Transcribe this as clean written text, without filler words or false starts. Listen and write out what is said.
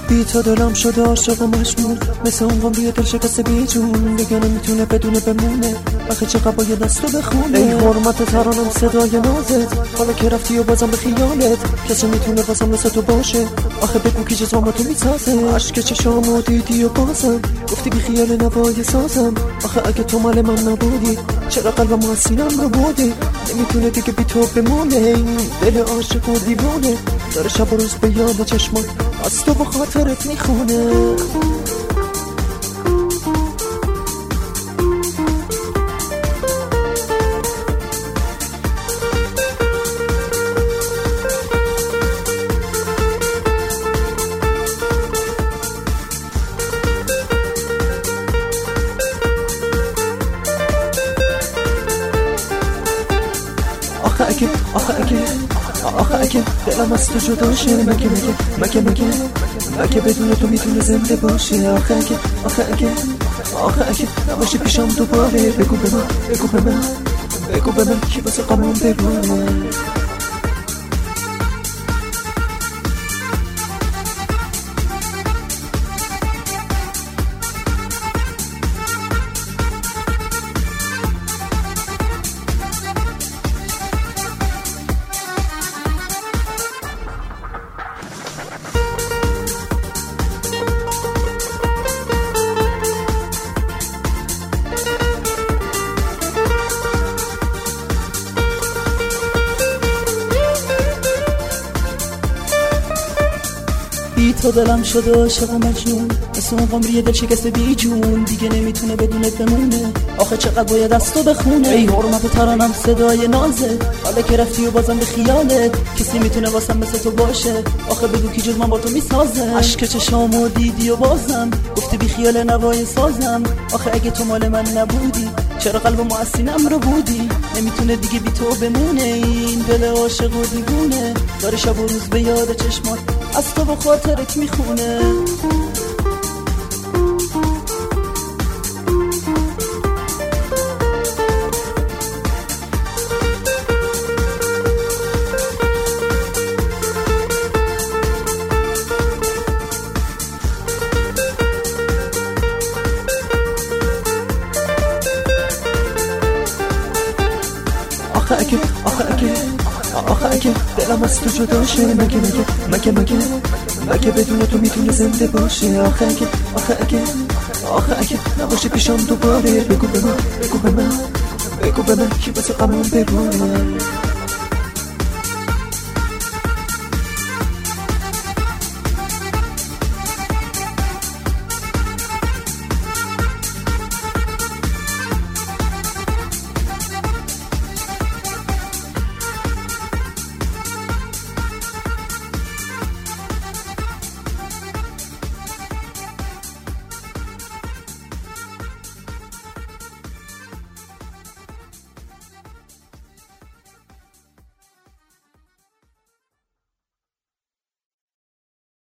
بی تو دلم شده عاشق و مجنون، مثل اون قمری دل شکسته بی جون، دیگه نمیتونه بدونه بمونه، آخه چقدر باید دستو بخونه. ای حرمت ترانم صدای نازت، حالا که رفتی و بازم به خیالت، کسی میتونه بازم مثل تو باشه، آخه بگو کی جز تو میسازه. عشق چشامو دیدی و بازم گفتی بی خیال نوای سازم، آخه اگه تو مال من نبودی چرا قلبم از سینم رو بودی، نمیتونه دیگه بی تو بمونه. این دل عاشق و دیوونه داره شب و روز به یاد چشمان از تو با خاطرت میخونه. آخه اگه دلم از تو جدا شه، مگه بدون تو میتونه زنده باشه. آخه اگه نباشه پیشم دوباره، بگو به من کی واسه قمون بگونه. بی تو دلم شده عاشق و مجنون، مثل اون قمری دل شکسته بی جون، دیگه نمیتونه بدونه بمونه، آخه چقدر باید از تو بخونه. ای حرمت ترانم صدای نازت، حالا که رفتی و بازم به خیالت، کسی میتونه واسم مثل تو باشه، آخه بگو کی جز من با تو میسازه. عشق چشامو دیدی و بازم گفتی بی خیال نوای سازم، آخه اگه تو مال من نبودی چرا قلبم از سینم رو بودی، نمیتونه دیگه بی تو بمونه. این دل عاشق و دیوونه داره شب و روز به یاد چشمات از تو با خاطرت میخونه. آخه اگه دلم از تو جدا شه، مگه بدون تو میتونه زنده باشه. آخه اگه نباشه پیشم دوباره، بگو به من کی واسه قمون بگونه.